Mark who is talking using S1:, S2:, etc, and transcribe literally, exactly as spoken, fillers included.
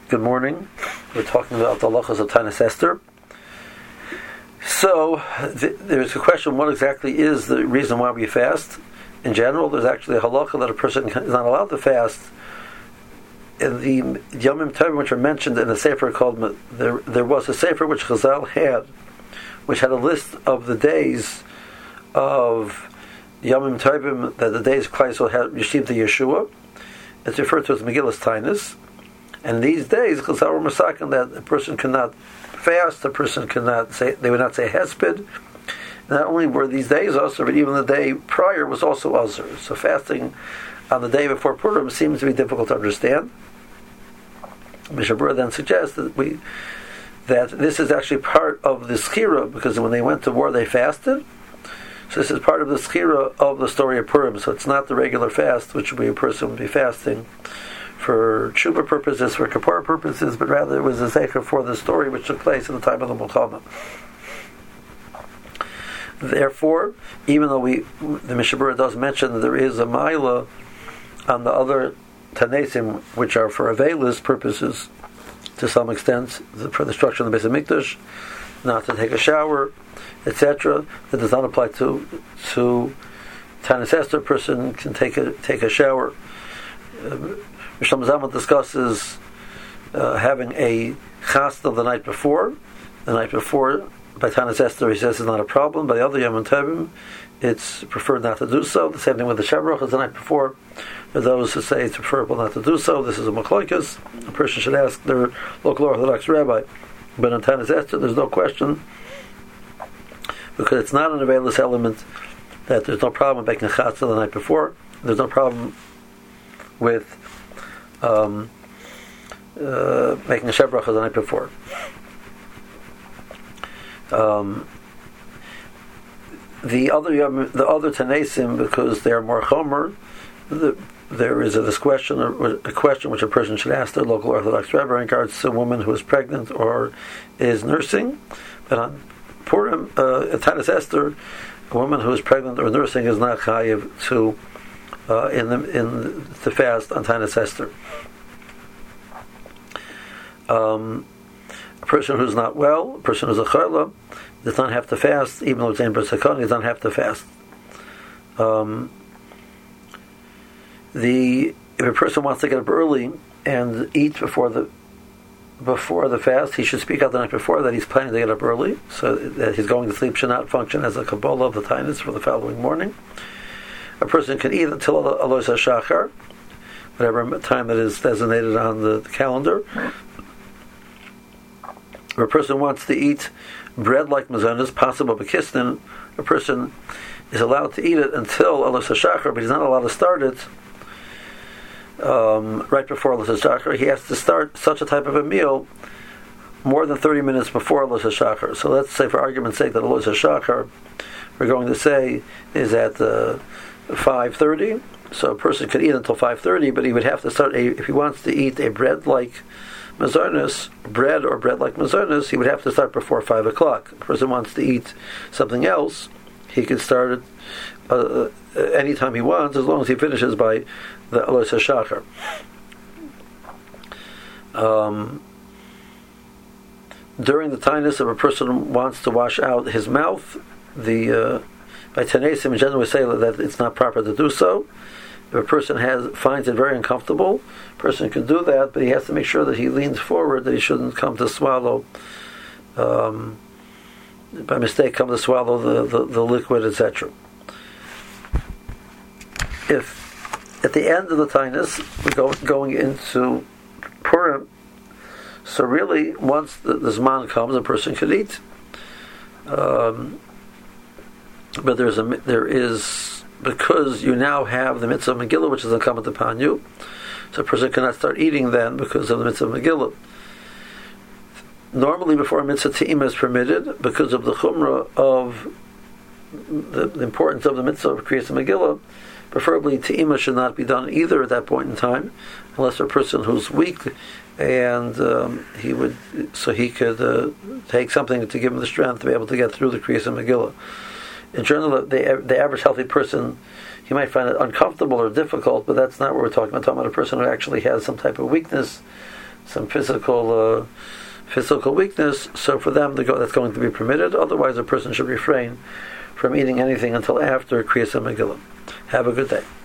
S1: Good morning. We're talking about the halachas of Tanis Esther. So, th- there's a question, what exactly is the reason why we fast? In general, there's actually a halacha that a person is not allowed to fast. In the Yomim Tovim, which are mentioned in a sefer called, there, there was a sefer which Chazal had, which had a list of the days of Yomim Tovim, that the days Klal Yisrael had received the Yeshua. It's referred to as Megillas Tainus. And these days, Chazal were masakin that a person cannot fast, a person cannot say, they would not say hesped. Not only were these days also, but even the day prior was also also. So fasting on the day before Purim seems to be difficult to understand. Mishnah Berurah then suggests that we that this is actually part of the schira, because when they went to war they fasted. So this is part of the schira of the story of Purim. So it's not the regular fast, which would be a person would be fasting for tshuva purposes, for kapara purposes, but rather it was a zecher for the story which took place in the time of the Milchama. Therefore, even though we, the Mishnah Berurah does mention that there is a maila on the other tanesim, which are for avelis purposes, to some extent, for the destruction of the Beis Hamikdash, not to take a shower, et cetera, that does not apply to to Tanis Esther. A person can take a take a shower. Um, Rishon Zalman discusses uh, having a chasna the night before. The night before, by Tanis Esther, he says is not a problem. By the other Yom Tovim, it's preferred not to do so. The same thing with the Shavuot is the night before. There are those who say it's preferable not to do so. This is a machlokes. A person should ask their local Orthodox rabbi. But in Tanis Esther, there's no question, because it's not an available element, that there's no problem making a chatzah the night before. There's no problem with um, uh, making a shev bracha the night before. Um, the other the other tanesim, because they are more chomer, the, there is a this question, a question which a person should ask their local Orthodox rabbi in regards to a woman who is pregnant or is nursing. But on Purim, uh, Tanis Esther, a woman who is pregnant or nursing is not chayiv to uh, in the in the fast on Tanis Esther. Um, a person who is not well, a person who is a chayla, does not have to fast, even though it's in B'Sakon, does not have to fast. Um, the if a person wants to get up early and eat before the before the fast, he should speak out the night before that he's planning to get up early, so that he's going to sleep should not function as a kabbalah of the tainus for the following morning. A person can eat until Alois HaShachar, whatever time that is designated on the calendar. If a person wants to eat bread like mazonos, possible bekisnin, a person is allowed to eat it until Alois HaShachar, but he's not allowed to start it Um, right before Alois HaShachar. He has to start such a type of a meal more than thirty minutes before Alois HaShachar. So let's say, for argument's sake, that Alois HaShachar, we're going to say, is at uh, five thirty. So a person could eat until five thirty, but he would have to start, a, if he wants to eat a bread like mazonos, bread or bread like mazonos, he would have to start before five o'clock. If a person wants to eat something else, he can start it uh, anytime he wants, as long as he finishes by the Alois HaShachar. Um, during the tainus, if a person wants to wash out his mouth, the uh, by tanesim in general we say that it's not proper to do so. If a person has finds it very uncomfortable, a person can do that, but he has to make sure that he leans forward, that he shouldn't come to swallow, um, by mistake, come to swallow the, the, the liquid, et cetera. If at the end of the tainus, we're go, going into Purim, so really, once the, the Zman comes, a person can eat. Um, but there's a there is because you now have the mitzvah of Megillah, which is incumbent upon you, so a person cannot start eating then because of the mitzvah of Megillah. Normally, before a mitzvah te'ima is permitted, because of the chumrah of the, the importance of the mitzvah of Kriyas Megillah, preferably te'ima should not be done either at that point in time, unless a person who's weak and um, he would, so he could uh, take something to give him the strength to be able to get through the Kriyas Megillah. In general, the, the average healthy person, he might find it uncomfortable or difficult, but that's not what we're talking about. We're talking about a person who actually has some type of weakness, some physical uh, physical weakness, so for them to go, that's going to be permitted. Otherwise, a person should refrain from eating anything until after Kriyas HaMegillah. Have a good day.